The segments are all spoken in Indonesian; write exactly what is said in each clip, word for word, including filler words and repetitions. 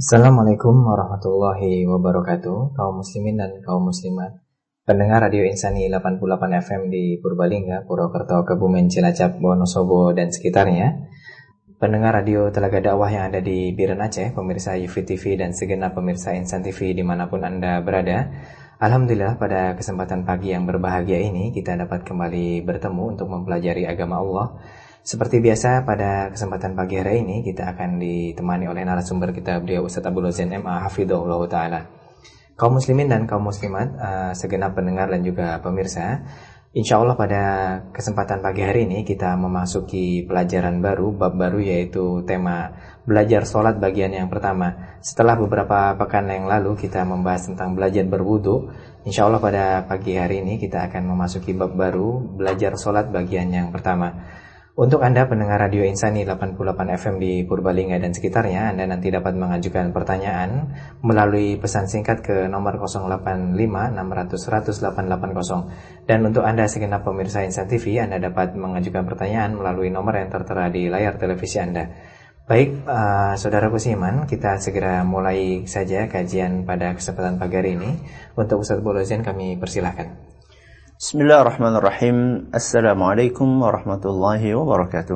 Assalamualaikum warahmatullahi wabarakatuh, kaum muslimin dan kaum muslimat, pendengar Radio Insani delapan puluh delapan F M di Purbalingga, Purwokerto, Kebumen, Cilacap, Wonosobo dan sekitarnya, pendengar radio Telaga Dakwah yang ada di Biren Aceh, pemirsa U V T V dan segenap pemirsa Insan T V dimanapun Anda berada. Alhamdulillah, pada kesempatan pagi yang berbahagia ini kita dapat kembali bertemu untuk mempelajari agama Allah. Seperti biasa, pada kesempatan pagi hari ini kita akan ditemani oleh narasumber kita, beliau Ustaz Abdul Zain M A Hafidhahullah Ta'ala. Kaum muslimin dan kaum muslimat, uh, segenap pendengar dan juga pemirsa, insya Allah pada kesempatan pagi hari ini kita memasuki pelajaran baru, bab baru, yaitu tema belajar sholat bagian yang pertama. Setelah beberapa pekan yang lalu kita membahas tentang belajar berwudu, insya Allah pada pagi hari ini kita akan memasuki bab baru, belajar sholat bagian yang pertama. Untuk Anda pendengar Radio Insani delapan puluh delapan F M di Purbalingga dan sekitarnya, Anda nanti dapat mengajukan pertanyaan melalui pesan singkat ke nomor nol delapan lima enam nol nol satu nol delapan delapan nol. Dan untuk Anda segenap pemirsa Insan T V, Anda dapat mengajukan pertanyaan melalui nomor yang tertera di layar televisi Anda. Baik, uh, saudaraku seiman, kita segera mulai saja kajian pada kesempatan pagi hari ini. Untuk Ustaz Bolozen kami persilahkan. Bismillahirrahmanirrahim. Assalamualaikum warahmatullahi wabarakatuh.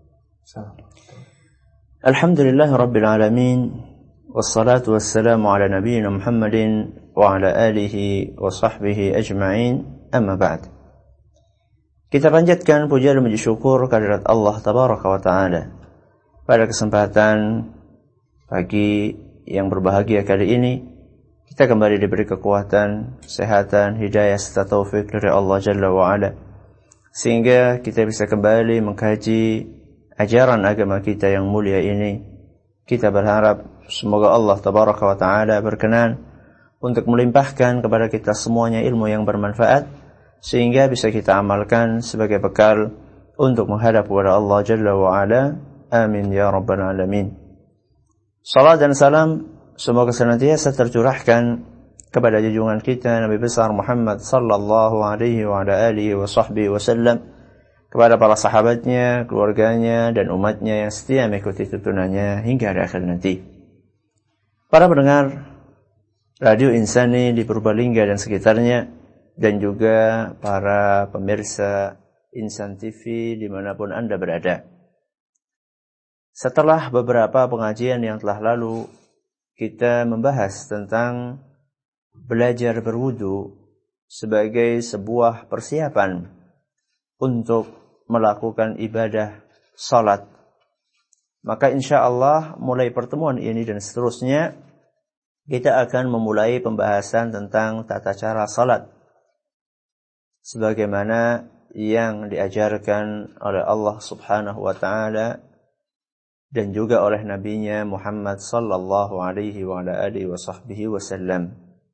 Alhamdulillah Rabbil Alamin. Wassalatu wassalamu ala nabiyyina Muhammadin wa ala alihi wa sahbihi ajma'in. Amma ba'd. Kita panjatkan puja dan puji syukur kehadirat Allah Tabaraka wa Ta'ala pada kesempatan pagi yang berbahagia kali ini. Kita kembali diberi kekuatan, kesehatan, hidayah serta taufik dari Allah Jalla wa'ala, sehingga kita bisa kembali mengkaji ajaran agama kita yang mulia ini. Kita berharap semoga Allah Tabaraka wa Ta'ala berkenan untuk melimpahkan kepada kita semuanya ilmu yang bermanfaat, sehingga bisa kita amalkan sebagai bekal untuk menghadap kepada Allah Jalla wa'ala. Amin ya Rabbal Alamin. Salat dan salam semoga senantiasa tercurahkan kepada junjungan kita Nabi besar Muhammad sallallahu alaihi wa ala alihi wa sahbihi wasallam, kepada para sahabatnya, keluarganya dan umatnya yang setia mengikuti tuntunannya hingga akhir nanti. Para pendengar Radio Insani di Purbalingga dan sekitarnya, dan juga para pemirsa Insan T V dimanapun Anda berada. Setelah beberapa pengajian yang telah lalu, kita membahas tentang belajar berwudu sebagai sebuah persiapan untuk melakukan ibadah salat. Maka insya Allah mulai pertemuan ini dan seterusnya kita akan memulai pembahasan tentang tata cara salat sebagaimana yang diajarkan oleh Allah Subhanahu wa Ta'ala dan juga oleh nabinya Muhammad sallallahu alaihi wa ala alihi wa sahbihi wasallam.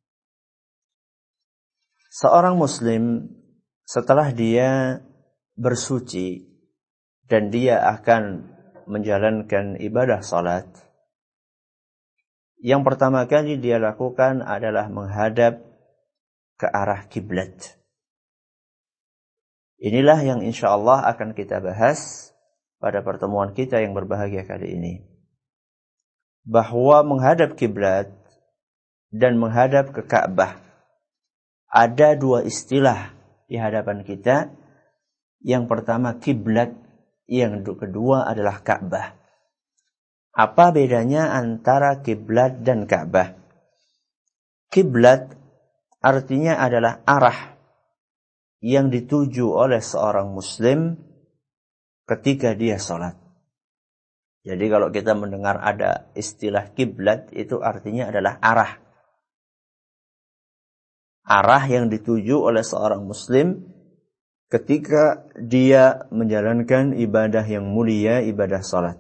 Seorang muslim setelah dia bersuci dan dia akan menjalankan ibadah salat, yang pertama kali dia lakukan adalah menghadap ke arah kiblat. Inilah yang insyaallah akan kita bahas pada pertemuan kita yang berbahagia kali ini, bahwa menghadap kiblat dan menghadap ke Ka'bah ada dua istilah di hadapan kita. Yang pertama kiblat, yang kedua adalah Ka'bah. Apa bedanya antara kiblat dan Ka'bah? Kiblat artinya adalah arah yang dituju oleh seorang muslim ketika dia sholat. Jadi kalau kita mendengar ada istilah kiblat, itu artinya adalah arah. Arah yang dituju oleh seorang muslim ketika dia menjalankan ibadah yang mulia, ibadah sholat.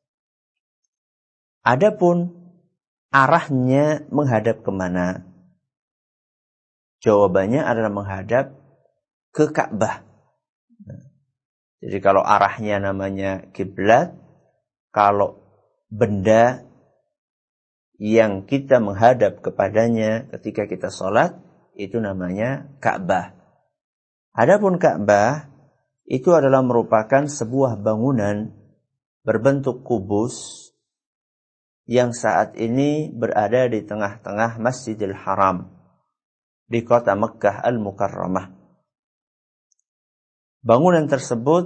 Adapun arahnya menghadap kemana? Jawabannya adalah menghadap ke Ka'bah. Jadi kalau arahnya namanya kiblat, kalau benda yang kita menghadap kepadanya ketika kita sholat, itu namanya Ka'bah. Adapun Ka'bah itu adalah merupakan sebuah bangunan berbentuk kubus yang saat ini berada di tengah-tengah Masjidil Haram di kota Mekkah Al-Mukarramah. Bangunan tersebut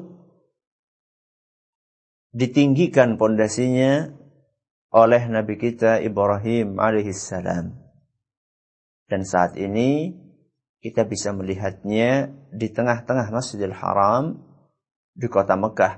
ditinggikan pondasinya oleh Nabi kita Ibrahim alaihissalam. Dan saat ini kita bisa melihatnya di tengah-tengah Masjidil Haram di kota Mekah.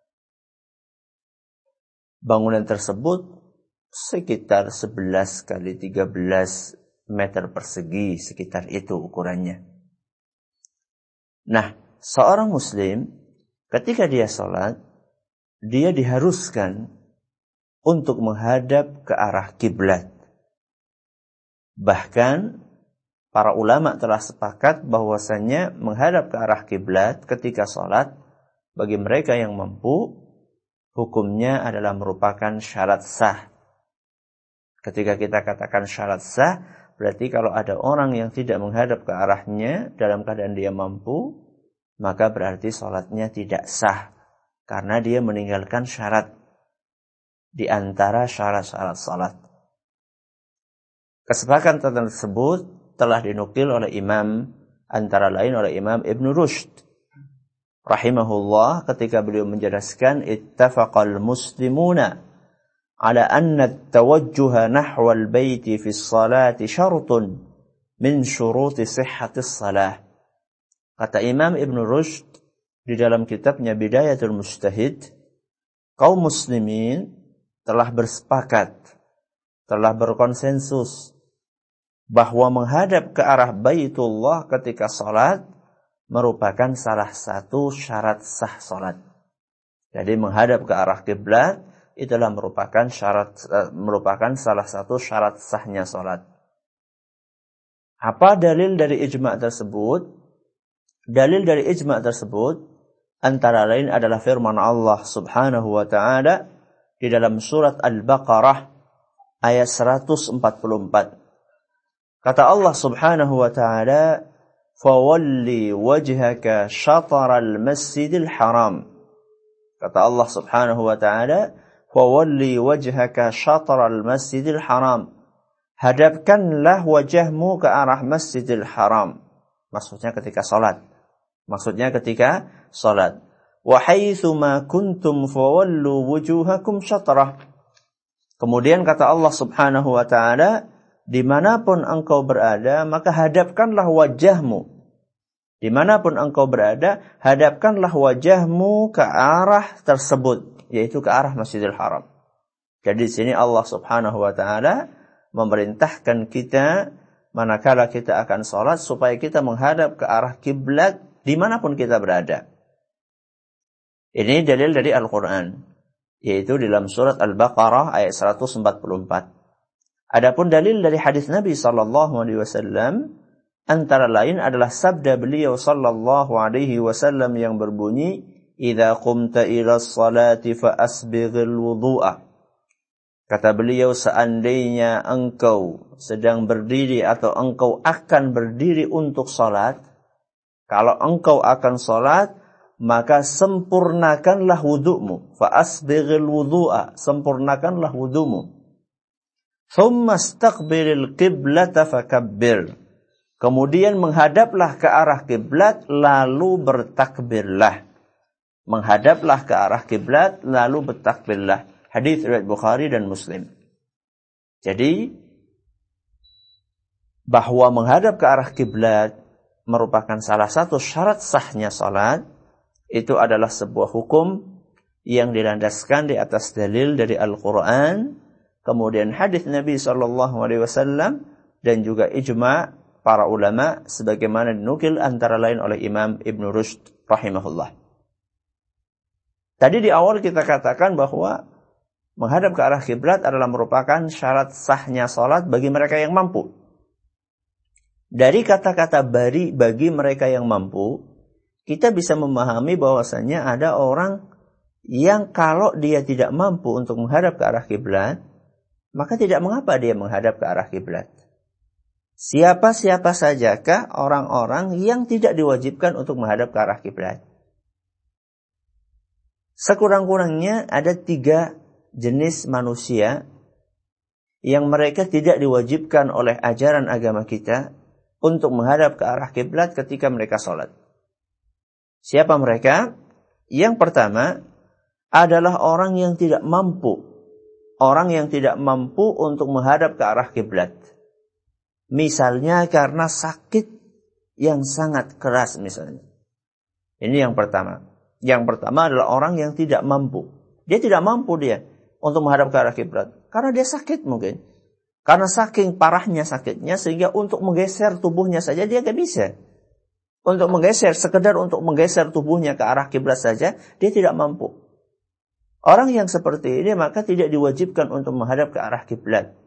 Bangunan tersebut sekitar sebelas kali tiga belas meter persegi, sekitar itu ukurannya. Nah, seorang muslim ketika dia sholat, dia diharuskan untuk menghadap ke arah kiblat. Bahkan para ulama telah sepakat bahwasanya menghadap ke arah kiblat ketika sholat bagi mereka yang mampu, hukumnya adalah merupakan syarat sah. Ketika kita katakan syarat sah, berarti kalau ada orang yang tidak menghadap ke arahnya dalam keadaan dia mampu, maka berarti sholatnya tidak sah, karena dia meninggalkan syarat di antara syarat-syarat sholat. Kesepakatan tersebut telah dinukil oleh imam, antara lain oleh Imam Ibn Rushd rahimahullah ketika beliau menjelaskan ittafaqal muslimuna ala anna at-tawajjuha nahwa al-baiti fi as-salati syartun min syuruti sihhati as-salah. Kata Imam Ibn Rushd di dalam kitabnya Bidayatul Mujtahid, kaum muslimin telah bersepakat, telah berkonsensus bahwa menghadap ke arah Baitullah ketika salat merupakan salah satu syarat sah salat. Jadi menghadap ke arah kiblat itulah merupakan syarat uh, merupakan salah satu syarat sahnya salat. Apa dalil dari ijma' tersebut? Dalil dari ijma' tersebut antara lain adalah firman Allah Subhanahu wa taala di dalam surat Al-Baqarah ayat seratus empat puluh empat. Kata Allah Subhanahu wa taala, "Fawalli wajhaka syatral masjidil haram." Kata Allah Subhanahu wa taala, "Fawalli wajhaka syatral masjidil haram." Hadapkanlah wajahmu ke arah Masjidil Haram. Maksudnya ketika salat. Maksudnya ketika salat. Wa haitsu ma kuntum fawallu wujuhakum syatrah. Kemudian kata Allah Subhanahu wa taala, dimanapun engkau berada, maka hadapkanlah wajahmu. Dimanapun engkau berada, hadapkanlah wajahmu ke arah tersebut, yaitu ke arah Masjidil Haram. Jadi di sini Allah Subhanahu wa taala memerintahkan kita manakala kita akan salat supaya kita menghadap ke arah kiblat dimanapun kita berada. Ini dalil dari Al-Quran, yaitu dalam surat Al-Baqarah ayat seratus empat puluh empat. Adapun dalil dari hadis Nabi sallallahu alaihi wasallam antara lain adalah sabda beliau sallallahu alaihi wasallam yang berbunyi, "Idza qumta ila sholati fa asbighil wudhu'a." Kata beliau, seandainya engkau sedang berdiri atau engkau akan berdiri untuk salat, kalau engkau akan salat, maka sempurnakanlah wudu'mu. Fa asbighil wudhu'a, sempurnakanlah wudu'mu. Thumma istaqbilil qiblata fakabbir. Kemudian menghadaplah ke arah kiblat lalu bertakbirlah. Menghadaplah ke arah kiblat lalu bertakbirlah. Hadis riwayat Bukhari dan Muslim. Jadi bahwa menghadap ke arah kiblat merupakan salah satu syarat sahnya salat, itu adalah sebuah hukum yang dilandaskan di atas dalil dari Al-Quran, kemudian hadis Nabi sallallahu alaihi wasallam, dan juga ijma' para ulama sebagaimana dinukil antara lain oleh Imam Ibn Rushd rahimahullah. Tadi di awal kita katakan bahwa menghadap ke arah kiblat adalah merupakan syarat sahnya salat bagi mereka yang mampu. Dari kata-kata bari bagi mereka yang mampu, kita bisa memahami bahwasanya ada orang yang kalau dia tidak mampu untuk menghadap ke arah kiblat, maka tidak mengapa dia menghadap ke arah kiblat. Siapa-siapa sajakah orang-orang yang tidak diwajibkan untuk menghadap ke arah kiblat? Sekurang-kurangnya ada tiga jenis manusia yang mereka tidak diwajibkan oleh ajaran agama kita untuk menghadap ke arah kiblat ketika mereka sholat. Siapa mereka? Yang pertama adalah orang yang tidak mampu. Orang yang tidak mampu untuk menghadap ke arah kiblat. Misalnya karena sakit yang sangat keras misalnya. Ini yang pertama. Yang pertama adalah orang yang tidak mampu. Dia tidak mampu dia untuk menghadap ke arah kiblat. Karena dia sakit mungkin. Karena saking parahnya sakitnya sehingga untuk menggeser tubuhnya saja dia gak bisa. Untuk menggeser, sekedar untuk menggeser tubuhnya ke arah kiblat saja, dia tidak mampu. Orang yang seperti ini maka tidak diwajibkan untuk menghadap ke arah kiblat.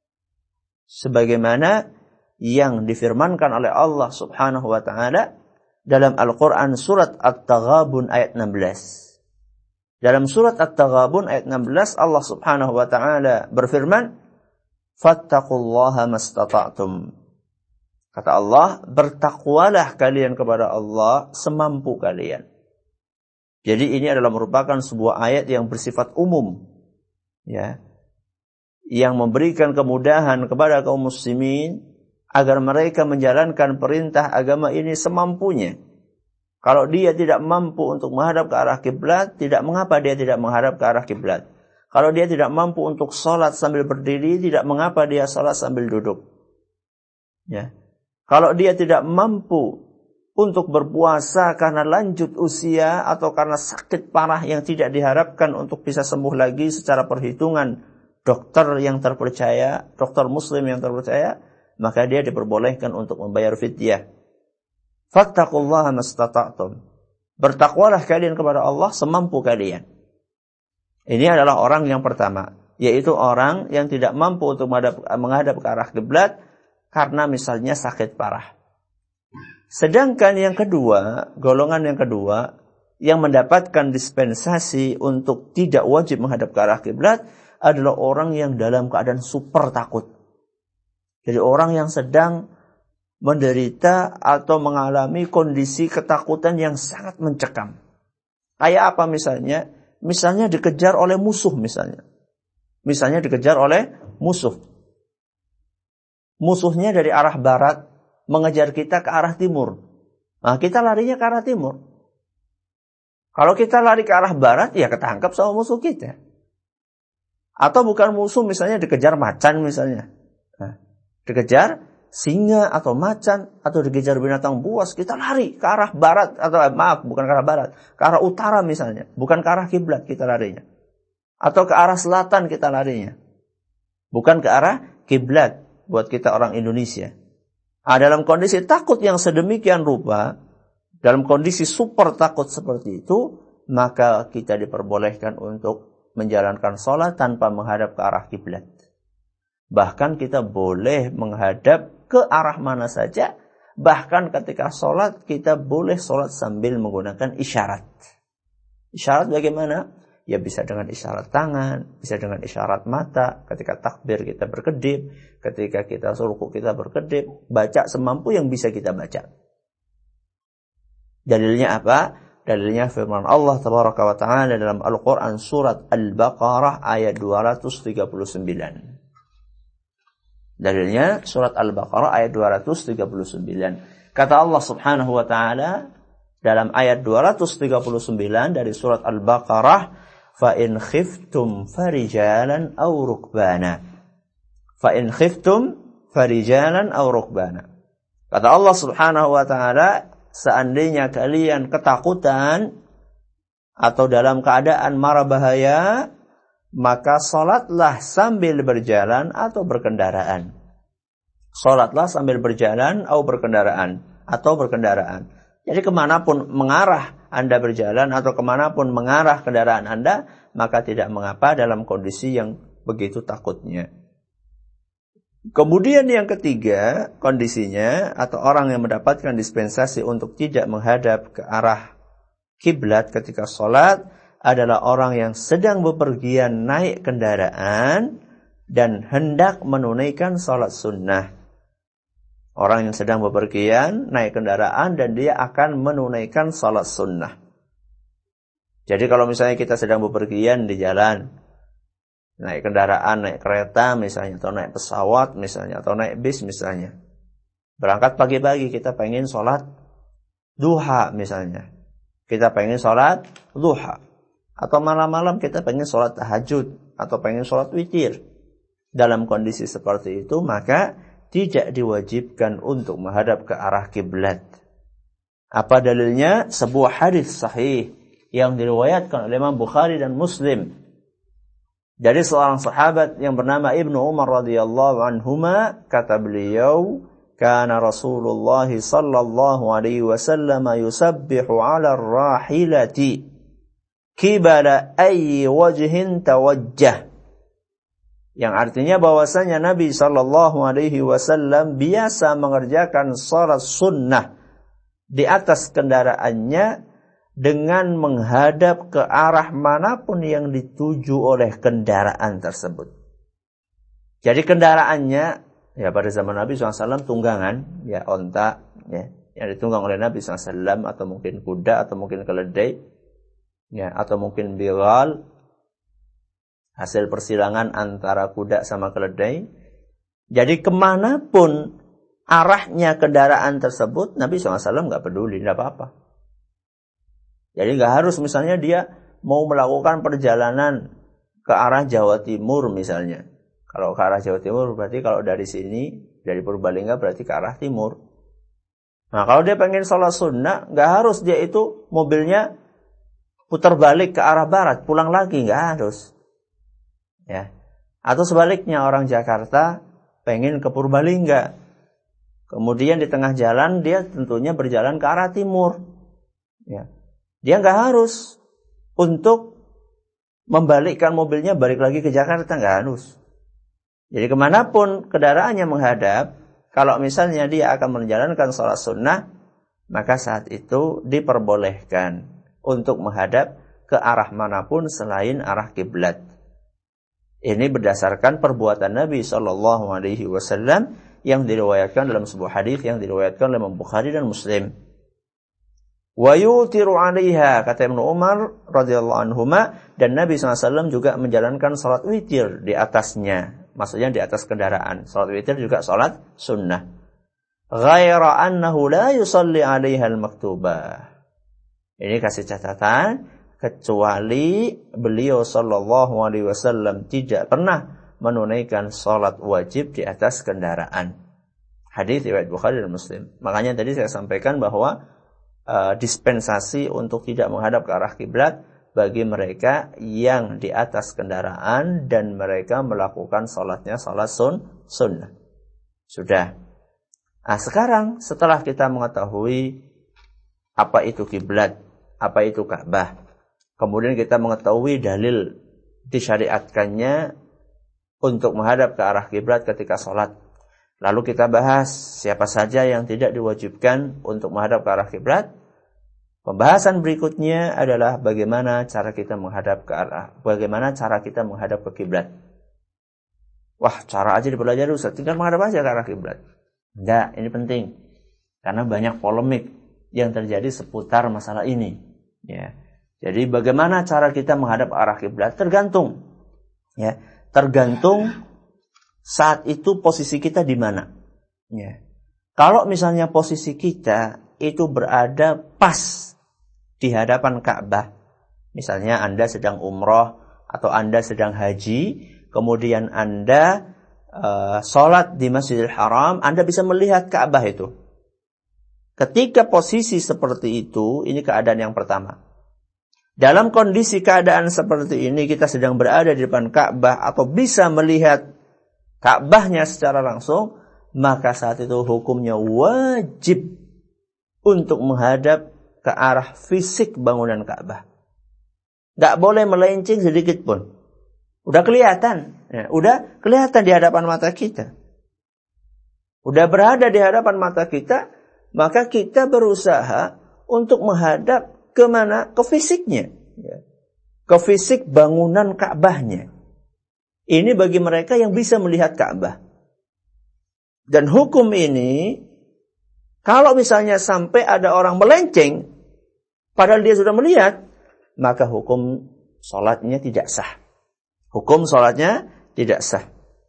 Sebagaimana yang difirmankan oleh Allah Subhanahu wa taala dalam Al-Qur'an surat At-Taghabun ayat enam belas. Dalam surat At-Taghabun ayat enam belas Allah Subhanahu wa taala berfirman, "Fattaqullaha mastata'tum." Kata Allah, bertakwalah kalian kepada Allah semampu kalian. Jadi ini adalah merupakan sebuah ayat yang bersifat umum, ya, yang memberikan kemudahan kepada kaum muslimin agar mereka menjalankan perintah agama ini semampunya. Kalau dia tidak mampu untuk menghadap ke arah kiblat, tidak mengapa dia tidak menghadap ke arah kiblat. Kalau dia tidak mampu untuk sholat sambil berdiri, tidak mengapa dia sholat sambil duduk. Ya. Kalau dia tidak mampu untuk berpuasa karena lanjut usia atau karena sakit parah yang tidak diharapkan untuk bisa sembuh lagi secara perhitungan dokter yang terpercaya, dokter muslim yang terpercaya, maka dia diperbolehkan untuk membayar fidyah. Fattaqullaha mastata'tum. Bertakwalah kalian kepada Allah semampu kalian. Ini adalah orang yang pertama, yaitu orang yang tidak mampu untuk menghadap, menghadap ke arah kiblat karena misalnya sakit parah. Sedangkan yang kedua, golongan yang kedua yang mendapatkan dispensasi untuk tidak wajib menghadap ke arah kiblat adalah orang yang dalam keadaan super takut. Jadi orang yang sedang menderita atau mengalami kondisi ketakutan yang sangat mencekam. Kayak apa misalnya? Misalnya dikejar oleh musuh misalnya. Misalnya dikejar oleh musuh. Musuhnya dari arah barat mengejar kita ke arah timur. Nah, kita larinya ke arah timur. Kalau kita lari ke arah barat, ya ketangkap sama musuh kita. Atau bukan musuh, misalnya dikejar macan misalnya. Nah, dikejar singa atau macan atau dikejar binatang buas, kita lari ke arah barat atau eh, maaf bukan ke arah barat, ke arah utara misalnya, bukan ke arah kiblat kita larinya. Atau ke arah selatan kita larinya. Bukan ke arah kiblat buat kita orang Indonesia. Nah, dalam kondisi takut yang sedemikian rupa, dalam kondisi super takut seperti itu, maka kita diperbolehkan untuk menjalankan sholat tanpa menghadap ke arah kiblat. Bahkan kita boleh menghadap ke arah mana saja. Bahkan ketika sholat, kita boleh sholat sambil menggunakan isyarat. Isyarat bagaimana? Ya bisa dengan isyarat tangan, bisa dengan isyarat mata. Ketika takbir kita berkedip, ketika kita ruku kita berkedip. Baca semampu yang bisa kita baca. Dalilnya apa? Dalilnya firman Allah Tabaraka wa Ta'ala dalam Al-Quran surat Al-Baqarah ayat dua ratus tiga puluh sembilan. Dalilnya surat Al-Baqarah ayat dua ratus tiga puluh sembilan. Kata Allah Subhanahu wa taala dalam ayat dua ratus tiga puluh sembilan dari surat Al-Baqarah, fa in khiftum farijalan aw rukbana. Fa in khiftum farijalan aw rukbana. Kata Allah Subhanahu wa taala, seandainya kalian ketakutan atau dalam keadaan mara bahaya, maka salatlah sambil berjalan atau berkendaraan. Salatlah sambil berjalan atau berkendaraan. Atau berkendaraan. Jadi kemanapun mengarah Anda berjalan atau kemanapun mengarah kendaraan Anda, maka tidak mengapa dalam kondisi yang begitu takutnya. Kemudian yang ketiga, kondisinya atau orang yang mendapatkan dispensasi untuk tidak menghadap ke arah kiblat ketika salat adalah orang yang sedang bepergian naik kendaraan dan hendak menunaikan salat sunnah. Orang yang sedang bepergian naik kendaraan dan dia akan menunaikan salat sunnah. Jadi kalau misalnya kita sedang bepergian di jalan, naik kendaraan, naik kereta misalnya, atau naik pesawat misalnya, atau naik bis misalnya. Berangkat pagi-pagi kita pengen sholat duha misalnya. Kita pengen sholat duha. Atau malam-malam kita pengen sholat tahajud, atau pengen sholat witir. Dalam kondisi seperti itu, maka tidak diwajibkan untuk menghadap ke arah kiblat. Apa dalilnya? Sebuah hadis sahih yang diriwayatkan oleh Imam Bukhari dan Muslim dari seorang sahabat yang bernama Ibnu Umar radhiyallahu anhuma, kata beliau, kana Rasulullah sallallahu alaihi wasallam yusabbihu 'ala ar-rahilati qibala ayyi wajhin tawajjah. Yang artinya bahwasanya Nabi sallallahu alaihi wasallam biasa mengerjakan salat sunnah di atas kendaraannya dengan menghadap ke arah manapun yang dituju oleh kendaraan tersebut. Jadi kendaraannya, ya pada zaman Nabi shallallahu alaihi wasallam tunggangan, ya onta, ya, yang ditunggang oleh Nabi shallallahu alaihi wasallam, atau mungkin kuda, atau mungkin keledai, ya, atau mungkin bighal, hasil persilangan antara kuda sama keledai. Jadi kemanapun arahnya kendaraan tersebut, Nabi shallallahu alaihi wasallam nggak peduli, nggak apa-apa. Jadi nggak harus misalnya dia mau melakukan perjalanan ke arah Jawa Timur misalnya. Kalau ke arah Jawa Timur berarti kalau dari sini, dari Purbalingga berarti ke arah timur. Nah kalau dia pengen sholat sunnah, nggak harus dia itu mobilnya putar balik ke arah barat, pulang lagi, nggak harus. Ya. Atau sebaliknya orang Jakarta pengen ke Purbalingga. Kemudian di tengah jalan dia tentunya berjalan ke arah timur. Ya. Dia nggak harus untuk membalikkan mobilnya balik lagi ke Jakarta, nggak harus. Jadi kemanapun kendaraannya menghadap, kalau misalnya dia akan menjalankan sholat sunnah, maka saat itu diperbolehkan untuk menghadap ke arah manapun selain arah kiblat. Ini berdasarkan perbuatan Nabi shallallahu alaihi wasallam yang diriwayatkan dalam sebuah hadis yang diriwayatkan oleh Imam Bukhari dan Muslim. Wa yutiru 'alaiha, kata Ibnu Umar radhiyallahu anhuma, dan Nabi shallallahu alaihi wasallam juga menjalankan salat witir di atasnya, maksudnya di atas kendaraan. Salat witir juga salat sunnah. Ghaira annahu la yusalli 'alaiha al-maktubah. Ini kasih catatan, kecuali beliau sallallahu alaihi wasallam tidak pernah menunaikan salat wajib di atas kendaraan. Hadis riwayat Bukhari dan Muslim. Makanya tadi saya sampaikan bahwa Uh, dispensasi untuk tidak menghadap ke arah kiblat bagi mereka yang di atas kendaraan dan mereka melakukan salatnya salat sun, sunnah. Sudah. Nah, sekarang setelah kita mengetahui apa itu kiblat, apa itu Ka'bah, kemudian kita mengetahui dalil disyariatkannya untuk menghadap ke arah kiblat ketika salat. Lalu kita bahas siapa saja yang tidak diwajibkan untuk menghadap ke arah kiblat. Pembahasan berikutnya adalah bagaimana cara kita menghadap ke arah, bagaimana cara kita menghadap ke kiblat. Wah, cara aja dipelajari Ustaz, tinggal menghadap aja ke arah kiblat. Enggak, ini penting. Karena banyak polemik yang terjadi seputar masalah ini. Ya. Jadi bagaimana cara kita menghadap ke arah kiblat tergantung. Ya, tergantung saat itu posisi kita di mana. Ya. Kalau misalnya posisi kita itu berada pas di hadapan Ka'bah, misalnya Anda sedang umroh atau Anda sedang haji, kemudian Anda uh, sholat di Masjidil Haram, Anda bisa melihat Ka'bah itu. Ketika posisi seperti itu, ini keadaan yang pertama. Dalam kondisi keadaan seperti ini, kita sedang berada di depan Ka'bah atau bisa melihat Ka'bahnya secara langsung, maka saat itu hukumnya wajib untuk menghadap ke arah fisik bangunan Ka'bah. Gak boleh melenceng sedikit pun. Udah kelihatan. Ya, udah kelihatan di hadapan mata kita. Udah berada di hadapan mata kita, maka kita berusaha untuk menghadap ke mana? Ke fisiknya. Ya. Ke fisik bangunan Ka'bahnya. Ini bagi mereka yang bisa melihat Ka'bah. Dan hukum ini, kalau misalnya sampai ada orang melenceng, padahal dia sudah melihat, maka hukum sholatnya tidak sah. Hukum sholatnya tidak sah.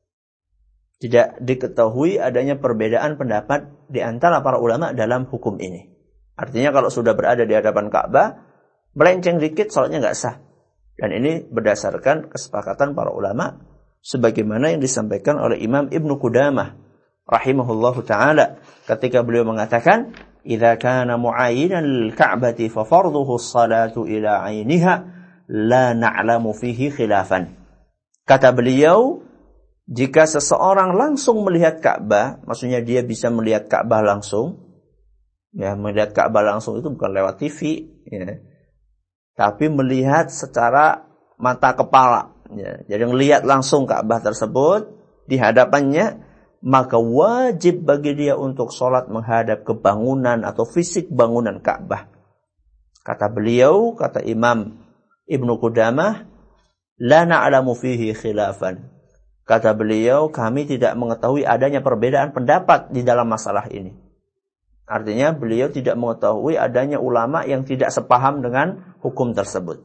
Tidak diketahui adanya perbedaan pendapat di antara para ulama dalam hukum ini. Artinya kalau sudah berada di hadapan Ka'bah, melenceng dikit sholatnya nggak sah. Dan ini berdasarkan kesepakatan para ulama, sebagaimana yang disampaikan oleh Imam Ibnu Qudamah rahimahullahu ta'ala ketika beliau mengatakan, "Idza kana mu'ayyinan lil-Ka'bati fa fardhuhu as-salatu ila 'ainiha la na'lamu fihi khilafan." Kata beliau, jika seseorang langsung melihat Ka'bah, maksudnya dia bisa melihat Ka'bah langsung, ya, melihat Ka'bah langsung itu bukan lewat T V, ya, tapi melihat secara mata kepala, ya. Jadi melihat langsung Ka'bah tersebut di hadapannya, maka wajib bagi dia untuk sholat menghadap ke bangunan atau fisik bangunan Ka'bah. Kata beliau, kata Imam Ibnu Qudamah, la na'lamu fihi khilafan. Kata beliau, kami tidak mengetahui adanya perbedaan pendapat di dalam masalah ini. Artinya beliau tidak mengetahui adanya ulama yang tidak sepaham dengan hukum tersebut.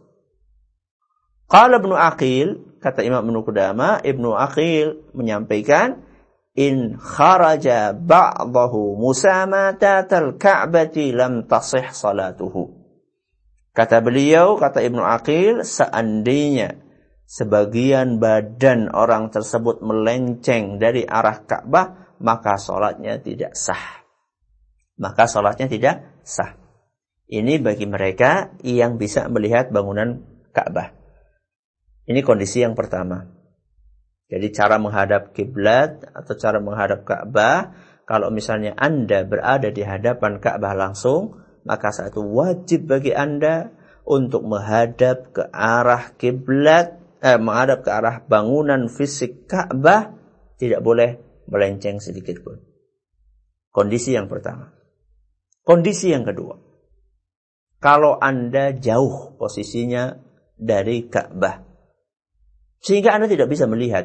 Qala Ibnu Aqil, kata Imam Ibnu Qudamah, Ibnu Aqil menyampaikan, in kharaja ba'dahu musamatatal ka'bati lam tasih salatuhu. Kata beliau, kata Ibnu Aqil, seandainya sebagian badan orang tersebut melenceng dari arah Ka'bah, maka sholatnya tidak sah. Maka sholatnya tidak sah. Ini bagi mereka yang bisa melihat bangunan Ka'bah. Ini kondisi yang pertama. Jadi cara menghadap kiblat atau cara menghadap Ka'bah, kalau misalnya Anda berada di hadapan Ka'bah langsung, maka saat itu wajib bagi Anda untuk menghadap ke arah kiblat, eh, menghadap ke arah bangunan fisik Ka'bah, tidak boleh melenceng sedikit pun. Kondisi yang pertama. Kondisi yang kedua, kalau Anda jauh posisinya dari Ka'bah, sehingga Anda tidak bisa melihat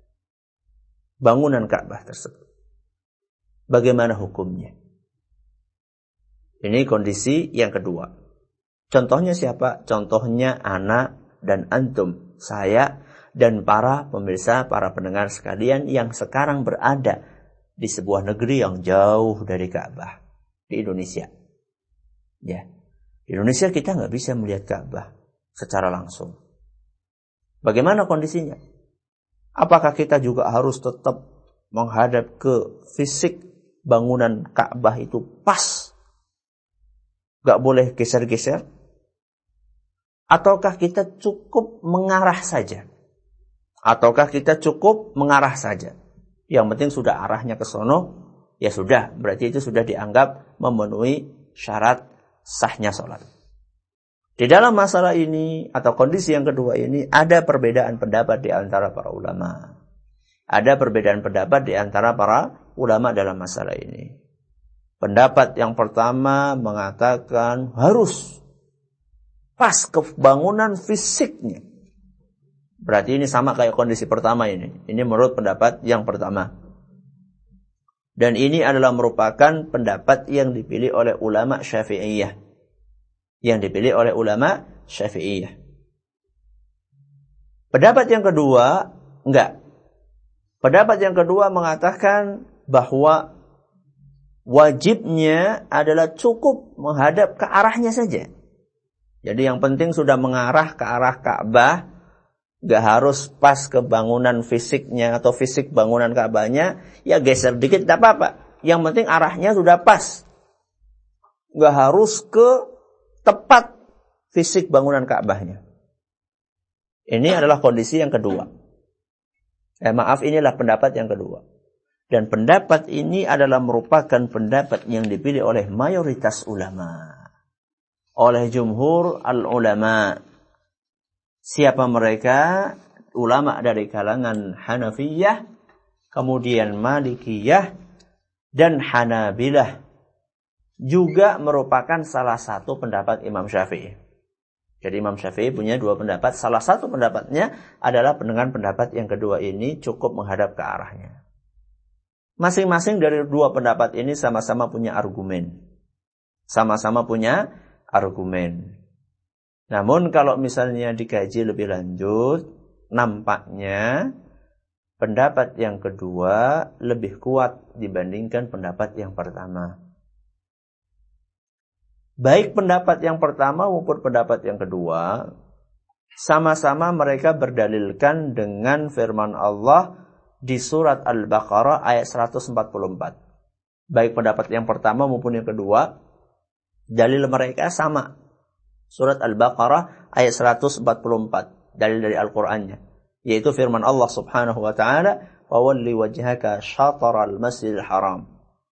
bangunan Ka'bah tersebut, bagaimana hukumnya? Ini kondisi yang kedua. Contohnya siapa? Contohnya anak dan antum, saya dan para pemirsa, para pendengar sekalian yang sekarang berada di sebuah negeri yang jauh dari Ka'bah, di Indonesia. Ya, di Indonesia kita nggak bisa melihat Ka'bah secara langsung. Bagaimana kondisinya? Apakah kita juga harus tetap menghadap ke fisik bangunan Ka'bah itu pas? Gak boleh geser-geser? Ataukah kita cukup mengarah saja? Ataukah kita cukup mengarah saja? Yang penting sudah arahnya ke sono, ya sudah, berarti itu sudah dianggap memenuhi syarat sahnya sholat. Di dalam masalah ini atau kondisi yang kedua ini ada perbedaan pendapat di antara para ulama. Ada perbedaan pendapat di antara para ulama dalam masalah ini. Pendapat yang pertama mengatakan harus pas ke bangunan fisiknya. Berarti ini sama kayak kondisi pertama ini. Ini menurut pendapat yang pertama. Dan ini adalah merupakan pendapat yang dipilih oleh ulama Syafi'iyah. Yang dipilih oleh ulama Syafi'iyah. Pendapat yang kedua, enggak. Pendapat yang kedua mengatakan bahwa wajibnya adalah cukup menghadap ke arahnya saja. Jadi yang penting sudah mengarah ke arah Ka'bah, gak harus pas ke bangunan fisiknya atau fisik bangunan Ka'bahnya, ya geser dikit tidak apa-apa. Yang penting arahnya sudah pas. Gak harus ke tepat fisik bangunan Ka'bahnya. Ini adalah kondisi yang kedua. Eh, maaf, inilah pendapat yang kedua. Dan pendapat ini adalah merupakan pendapat yang dipilih oleh mayoritas ulama. Oleh jumhur al-ulama. Siapa mereka? Ulama dari kalangan Hanafiyah, kemudian Malikiyah, dan Hanabilah. Juga merupakan salah satu pendapat Imam Syafi'i. Jadi Imam Syafi'i punya dua pendapat. Salah satu pendapatnya adalah dengan pendapat yang kedua ini cukup menghadap ke arahnya. Masing-masing dari dua pendapat ini sama-sama punya argumen. Sama-sama punya argumen. Namun kalau misalnya dikaji lebih lanjut, nampaknya pendapat yang kedua lebih kuat dibandingkan pendapat yang pertama. Baik pendapat yang pertama maupun pendapat yang kedua, sama-sama mereka berdalilkan dengan firman Allah di surat Al-Baqarah ayat seratus empat puluh empat. Baik pendapat yang pertama maupun yang kedua, dalil mereka sama. Surat Al-Baqarah ayat seratus empat puluh empat, dalil dari Al-Qur'annya, yaitu firman Allah Subhanahu wa taala, "Fawalli wajhaka syatral masjidil haram."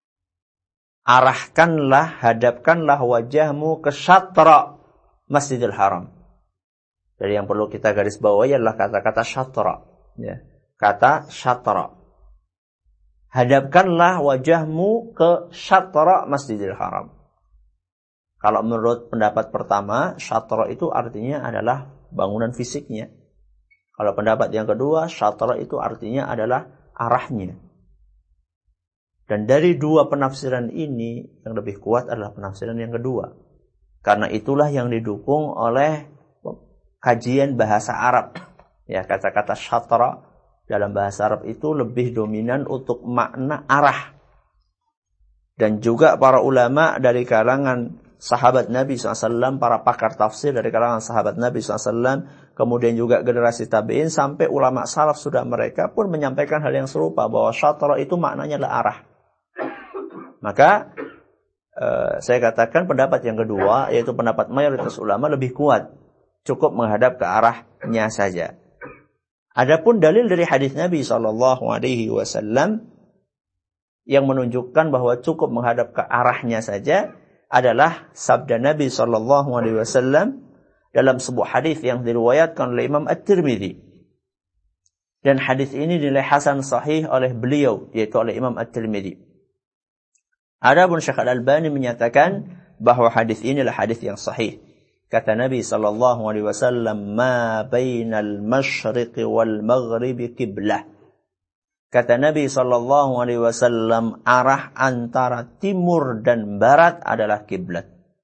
Arahkanlah, hadapkanlah wajahmu ke syatra Masjidil Haram. Jadi yang perlu kita garis bawahi adalah kata-kata syatra, ya. Kata syatra. Hadapkanlah wajahmu ke syatra Masjidil Haram. Kalau menurut pendapat pertama, syatra itu artinya adalah bangunan fisiknya. Kalau pendapat yang kedua, syatra itu artinya adalah arahnya. Dan dari dua penafsiran ini, yang lebih kuat adalah penafsiran yang kedua. Karena itulah yang didukung oleh kajian bahasa Arab. Ya, kata-kata syatra dalam bahasa Arab itu lebih dominan untuk makna arah. Dan juga para ulama dari kalangan sahabat Nabi shallallahu alaihi wasallam, para pakar tafsir dari kalangan sahabat Nabi shallallahu alaihi wasallam, kemudian juga generasi tabi'in, sampai ulama salaf sudah mereka pun menyampaikan hal yang serupa, bahwa syatra itu maknanya adalah arah. Maka eh, saya katakan pendapat yang kedua, yaitu pendapat mayoritas ulama, lebih kuat. Cukup menghadap ke arahnya saja. Adapun dalil dari hadis Nabi shallallahu alaihi wasallam yang menunjukkan bahwa cukup menghadap ke arahnya saja adalah sabda Nabi shallallahu alaihi wasallam dalam sebuah hadis yang diriwayatkan oleh Imam At-Tirmidzi. Dan hadis ini dinilai hasan sahih oleh beliau, yaitu oleh Imam At-Tirmidzi. Adapun Syekh Al-Albani menyatakan bahwa hadis ini adalah hadis yang sahih. Kata Nabi sallallahu alaihi wasallam, "Ma bainal masyriqi wal maghribi qiblah." Kata Nabi sallallahu alaihi wasallam, arah antara timur dan barat adalah kiblat.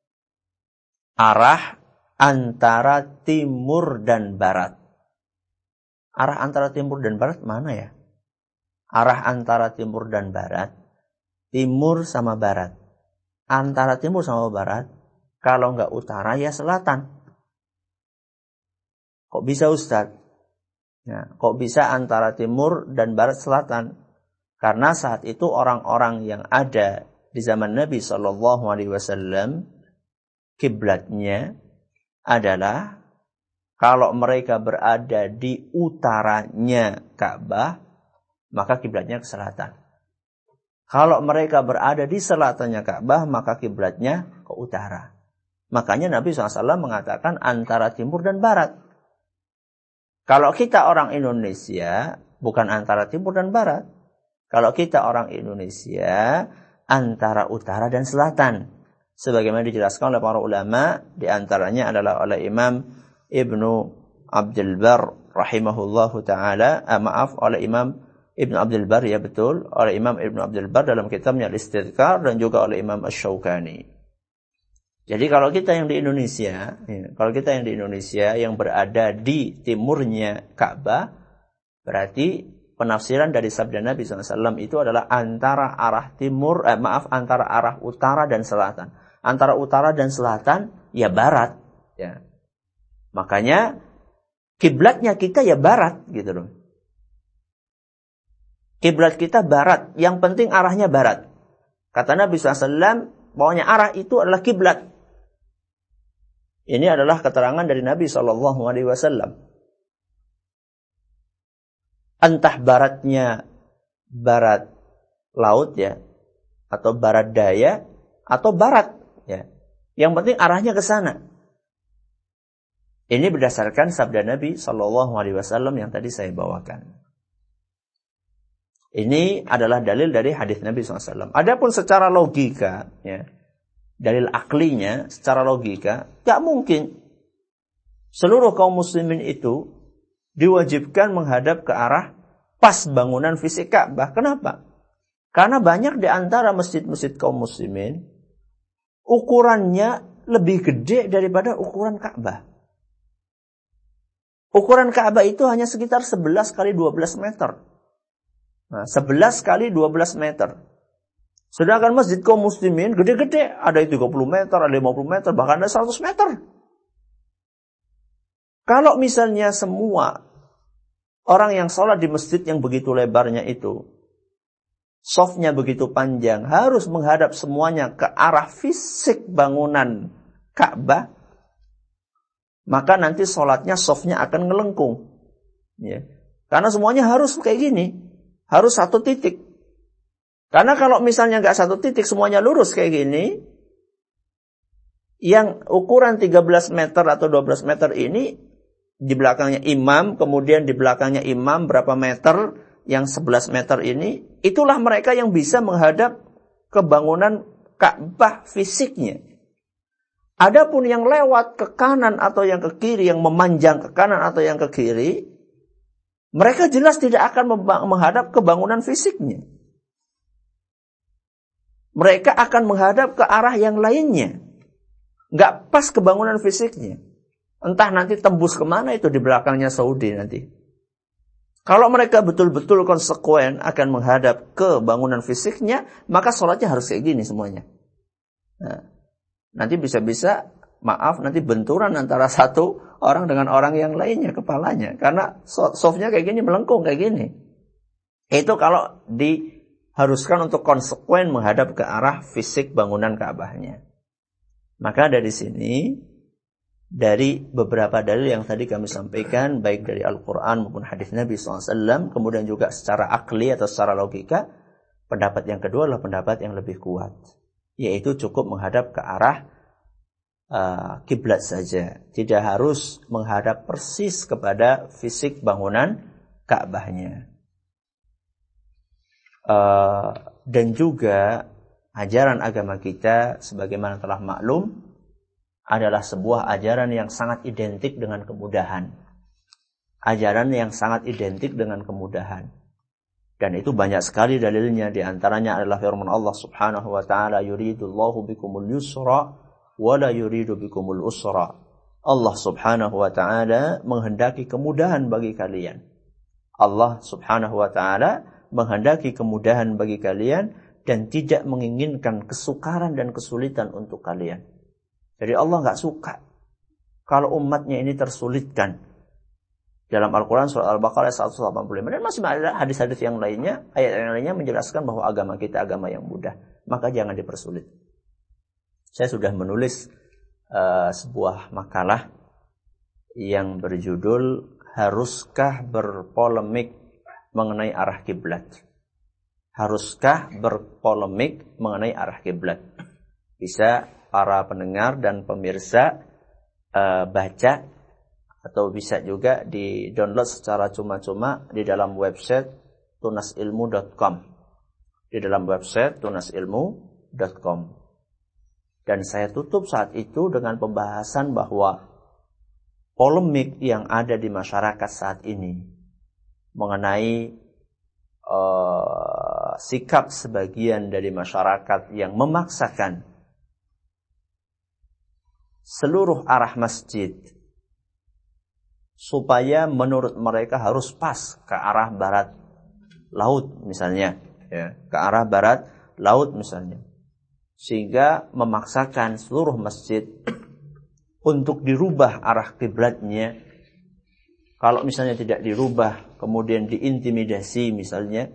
Arah antara timur dan barat. Arah antara timur dan barat mana ya? Arah antara timur dan barat. Timur sama barat. Antara timur sama barat, kalau enggak utara ya selatan. Kok bisa Ustaz? Ya, kok bisa antara timur dan barat selatan? Karena saat itu orang-orang yang ada di zaman Nabi shallallahu alaihi wasallam, kiblatnya adalah kalau mereka berada di utaranya Ka'bah, maka kiblatnya ke selatan. Kalau mereka berada di selatannya Ka'bah, maka kiblatnya ke utara. Makanya Nabi shallallahu alaihi wasallam mengatakan antara timur dan barat. Kalau kita orang Indonesia, bukan antara timur dan barat. Kalau kita orang Indonesia, antara utara dan selatan. Sebagaimana dijelaskan oleh para ulama, di antaranya adalah oleh Imam Ibnu Abdul Bar rahimahullahu ta'ala, eh, maaf, oleh Imam Ibnu Abdul Bar, ya betul, oleh Imam Ibnu Abdul Bar dalam kitabnya Al-Istidhkar, dan juga oleh Imam Asy-Syaukani. Jadi kalau kita yang di Indonesia, ya, kalau kita yang di Indonesia yang berada di timurnya Ka'bah, berarti penafsiran dari sabda Nabi shallallahu alaihi wasallam itu adalah antara arah timur, eh, maaf, antara arah utara dan selatan. Antara utara dan selatan, ya barat. Ya. Makanya kiblatnya kita ya barat, gitu loh. Kiblat kita barat, yang penting arahnya barat. Kata Nabi shallallahu alaihi wasallam, pokoknya arah itu adalah kiblat. Ini adalah keterangan dari Nabi shallallahu alaihi wasallam. Entah baratnya barat laut ya, atau barat daya, atau barat ya. Yang penting arahnya ke sana. Ini berdasarkan sabda Nabi shallallahu alaihi wasallam yang tadi saya bawakan. Ini adalah dalil dari hadis Nabi shallallahu alaihi wasallam. Adapun secara logika, ya, dalil aklinya, secara logika, tidak mungkin seluruh kaum muslimin itu diwajibkan menghadap ke arah pas bangunan fisik Ka'bah. Kenapa? Karena banyak di antara masjid-masjid kaum muslimin, ukurannya lebih gede daripada ukuran Ka'bah. Ukuran Ka'bah itu hanya sekitar sebelas kali dua belas meter. Nah, sebelas kali dua belas meter. Sedangkan masjid kaum muslimin gede-gede. Ada yang tiga puluh meter, ada lima puluh meter, bahkan ada seratus meter. Kalau misalnya semua orang yang sholat di masjid yang begitu lebarnya itu, shafnya begitu panjang, harus menghadap semuanya ke arah fisik bangunan Ka'bah, maka nanti sholatnya shafnya akan ngelengkung. Ya. Karena semuanya harus kayak gini. Harus satu titik. Karena kalau misalnya nggak satu titik, semuanya lurus kayak gini, yang ukuran tiga belas meter atau dua belas meter ini, di belakangnya imam, kemudian di belakangnya imam berapa meter, yang sebelas meter ini, itulah mereka yang bisa menghadap ke bangunan Ka'bah fisiknya. Adapun yang lewat ke kanan atau yang ke kiri, yang memanjang ke kanan atau yang ke kiri, mereka jelas tidak akan menghadap ke bangunan fisiknya. Mereka akan menghadap ke arah yang lainnya. Nggak pas ke bangunan fisiknya. Entah nanti tembus kemana itu di belakangnya Saudi nanti. Kalau mereka betul-betul konsekuen akan menghadap ke bangunan fisiknya, maka sholatnya harus kayak gini semuanya. Nah, nanti bisa-bisa, maaf, nanti benturan antara satu orang dengan orang yang lainnya kepalanya. Karena softnya kayak gini, melengkung kayak gini. Itu kalau diharuskan untuk konsekuen menghadap ke arah fisik bangunan Ka'bahnya. Maka dari sini, dari beberapa dalil yang tadi kami sampaikan, baik dari Al-Quran maupun hadis Nabi shallallahu alaihi wasallam, kemudian juga secara akli atau secara logika, pendapat yang kedua adalah pendapat yang lebih kuat. Yaitu cukup menghadap ke arah Uh, kiblat saja, tidak harus menghadap persis kepada fisik bangunan Ka'bahnya. Uh, dan juga ajaran agama kita sebagaimana telah maklum adalah sebuah ajaran yang sangat identik dengan kemudahan. Ajaran yang sangat identik dengan kemudahan. Dan itu banyak sekali dalilnya, di antaranya adalah firman Allah Subhanahu wa taala, yuridullahu bikumul yusra wala yuridu bikumul usra. Allah Subhanahu wa ta'ala menghendaki kemudahan bagi kalian. Allah Subhanahu wa ta'ala menghendaki kemudahan bagi kalian dan tidak menginginkan kesukaran dan kesulitan untuk kalian. Jadi Allah enggak suka kalau umatnya ini tersulitkan. Dalam Al-Quran surah Al-Baqarah seratus delapan puluh lima, dan masih ada hadis-hadis yang lainnya, ayat yang lainnya menjelaskan bahwa agama kita agama yang mudah. Maka jangan dipersulit. Saya sudah menulis uh, sebuah makalah yang berjudul Haruskah berpolemik mengenai arah kiblat? Haruskah berpolemik mengenai arah kiblat? Bisa para pendengar dan pemirsa uh, baca, atau bisa juga di-download secara cuma-cuma di dalam website tunasilmu dot com. Di dalam website tunasilmu dot com. Dan saya tutup saat itu dengan pembahasan bahwa polemik yang ada di masyarakat saat ini mengenai uh, sikap sebagian dari masyarakat yang memaksakan seluruh arah masjid supaya menurut mereka harus pas ke arah barat laut misalnya, ya, ke arah barat laut misalnya. Sehingga memaksakan seluruh masjid untuk dirubah arah kiblatnya. Kalau misalnya tidak dirubah, kemudian diintimidasi misalnya,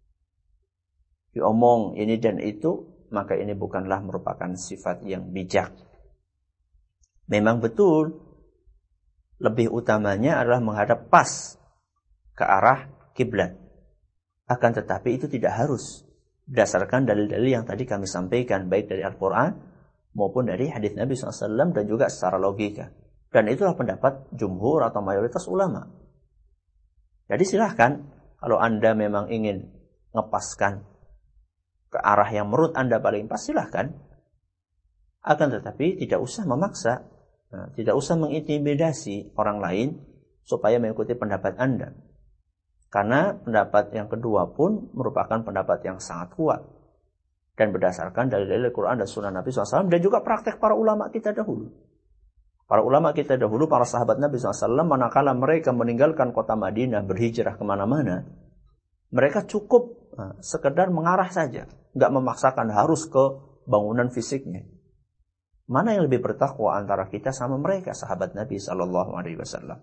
diomong ini dan itu, maka ini bukanlah merupakan sifat yang bijak. Memang betul, lebih utamanya adalah menghadap pas ke arah kiblat. Akan tetapi itu tidak harus. Berdasarkan dalil-dalil yang tadi kami sampaikan, baik dari Al-Quran maupun dari hadis Nabi shallallahu alaihi wasallam, dan juga secara logika. Dan itulah pendapat jumhur atau mayoritas ulama. Jadi silahkan, kalau Anda memang ingin ngepaskan ke arah yang menurut Anda paling pas, silahkan. Akan tetapi tidak usah memaksa, nah, tidak usah mengintimidasi orang lain supaya mengikuti pendapat Anda. Karena pendapat yang kedua pun merupakan pendapat yang sangat kuat. Dan berdasarkan dalil-dalil Al-Quran dan Sunnah Nabi shallallahu alaihi wasallam dan juga praktek para ulama kita dahulu. Para ulama kita dahulu, para sahabat Nabi shallallahu alaihi wasallam, manakala mereka meninggalkan kota Madinah, berhijrah kemana-mana, mereka cukup nah, sekedar mengarah saja, nggak memaksakan harus ke bangunan fisiknya. Mana yang lebih bertakwa antara kita sama mereka, sahabat Nabi shallallahu alaihi wasallam?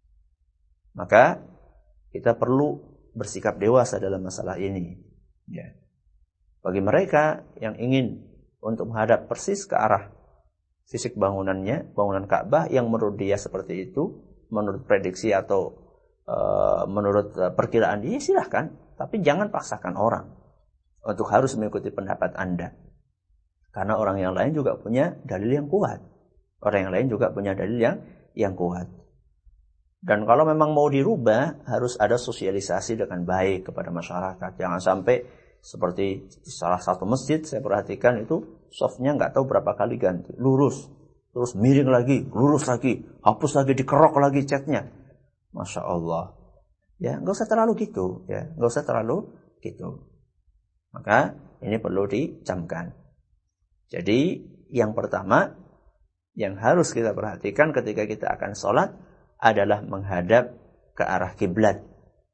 Maka kita perlu bersikap dewasa dalam masalah ini. Ya. Bagi mereka yang ingin untuk menghadap persis ke arah fisik bangunannya, bangunan Ka'bah yang menurut dia seperti itu, menurut prediksi atau uh, menurut uh, perkiraan dia, silahkan. Tapi jangan paksakan orang untuk harus mengikuti pendapat Anda. Karena orang yang lain juga punya dalil yang kuat. Orang yang lain juga punya dalil yang yang kuat. Dan kalau memang mau dirubah, harus ada sosialisasi dengan baik kepada masyarakat. Jangan sampai seperti di salah satu masjid, saya perhatikan itu, softnya nggak tahu berapa kali ganti. Lurus, terus miring lagi, lurus lagi, hapus lagi, dikerok lagi catnya. Masya Allah. Ya, nggak usah terlalu gitu. Ya, nggak usah terlalu gitu. Maka ini perlu dicamkan. Jadi yang pertama yang harus kita perhatikan ketika kita akan sholat adalah menghadap ke arah kiblat.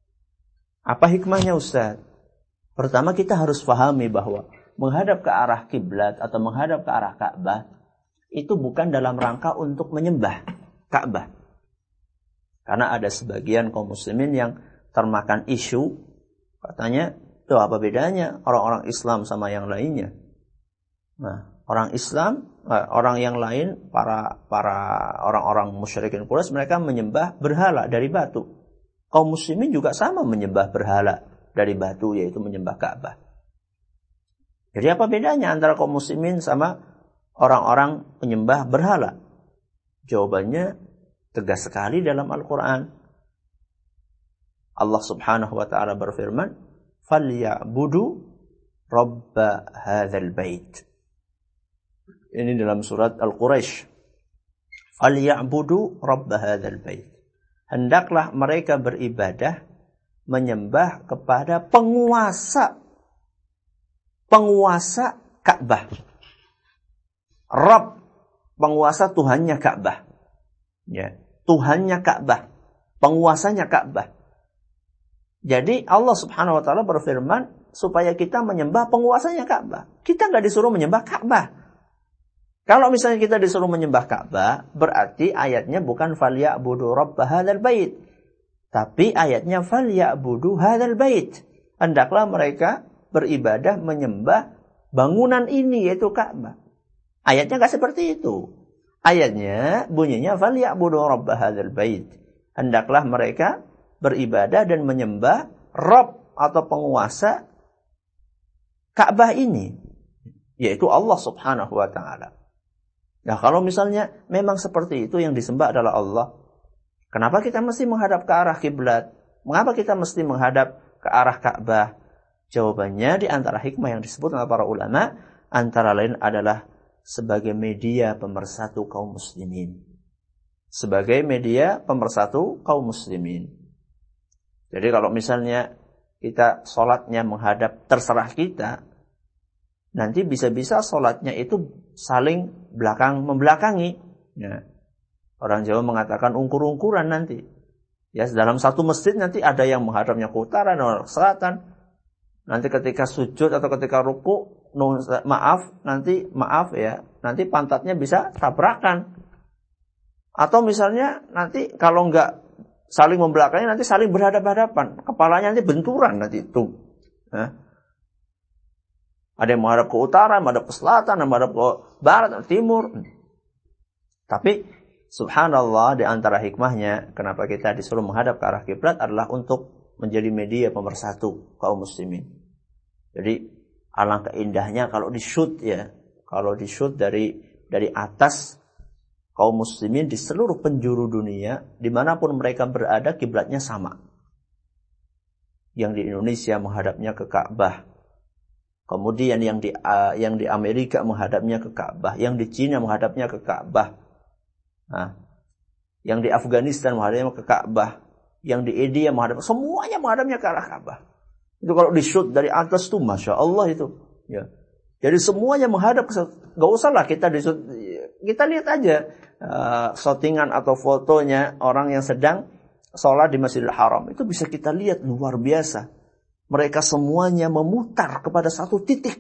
Apa hikmahnya, Ustaz? Pertama, kita harus pahami bahwa menghadap ke arah kiblat atau menghadap ke arah Ka'bah itu bukan dalam rangka untuk menyembah Ka'bah. Karena ada sebagian kaum muslimin yang termakan isu, katanya, tuh apa bedanya orang-orang Islam sama yang lainnya? Nah, orang Islam, orang yang lain, para para orang-orang musyrikin Quraisy, mereka menyembah berhala dari batu. Kaum muslimin juga sama menyembah berhala dari batu, yaitu menyembah Ka'bah. Jadi apa bedanya antara kaum muslimin sama orang-orang penyembah berhala? Jawabannya tegas sekali dalam Al-Quran. Allah subhanahu wa ta'ala berfirman, فَلْيَعْبُدُوا رَبَّ هَذَا الْبَيْتِ. Ini dalam surat Al-Quraisy. فَلْيَعْبُدُوا رَبَّ هَذَا الْبَيْتِ. Hendaklah mereka beribadah, menyembah kepada penguasa penguasa Ka'bah. Rabb, penguasa Tuhannya Ka'bah. Ya, Tuhannya Ka'bah, penguasanya Ka'bah. Jadi Allah Subhanahu wa taala berfirman supaya kita menyembah penguasanya Ka'bah. Kita enggak disuruh menyembah Ka'bah. Kalau misalnya kita disuruh menyembah Ka'bah, berarti ayatnya bukan falyabudu rabb hadzal bait. Tapi ayatnya falyabudu hadzal bait. Hendaklah mereka beribadah menyembah bangunan ini, yaitu Ka'bah. Ayatnya enggak seperti itu. Ayatnya bunyinya falyabudu rabb hadzal bait. Hendaklah mereka beribadah dan menyembah Rabb atau penguasa Ka'bah ini, yaitu Allah Subhanahu wa taala. Nah, kalau misalnya memang seperti itu yang disembah adalah Allah, kenapa kita mesti menghadap ke arah kiblat? Mengapa kita mesti menghadap ke arah Ka'bah? Jawabannya di antara hikmah yang disebut oleh para ulama, antara lain adalah sebagai media pemersatu kaum muslimin. Sebagai media pemersatu kaum muslimin. Jadi kalau misalnya kita sholatnya menghadap terserah kita, nanti bisa-bisa sholatnya itu saling belakang membelakangi. Ya. Orang Jawa mengatakan ungkur-ungkuran nanti. Ya, dalam satu masjid nanti ada yang menghadapnya ke utara dan ke selatan. Nanti ketika sujud atau ketika ruku, maaf, nanti maaf ya, nanti pantatnya bisa tabrakan. Atau misalnya nanti kalau enggak saling membelakangi, nanti saling berhadapan-hadapan. Kepalanya nanti benturan nanti itu. Ya. Ada yang menghadap ke utara, menghadap ke selatan, menghadap ke barat, ke timur. Tapi subhanallah, di antara hikmahnya kenapa kita disuruh menghadap ke arah kiblat adalah untuk menjadi media pemersatu kaum muslimin. Jadi alangkah indahnya kalau di-shoot ya, kalau di-shoot dari dari atas, kaum muslimin di seluruh penjuru dunia, dimanapun mereka berada, kiblatnya sama. Yang di Indonesia menghadapnya ke Ka'bah. Kemudian yang di uh, yang di Amerika menghadapnya ke Ka'bah, yang di Cina menghadapnya ke Ka'bah. Nah, yang di Afghanistan menghadapnya ke Ka'bah, yang di India menghadap, semuanya menghadapnya ke arah Ka'bah. Itu kalau di-shoot dari atas tuh Masya Allah itu. Ya. Jadi semuanya menghadap, gak usah lah kita di-shoot. Kita lihat aja uh, shootingan atau fotonya orang yang sedang sholat di Masjidil Haram. Itu bisa kita lihat luar biasa. Mereka semuanya memutar kepada satu titik.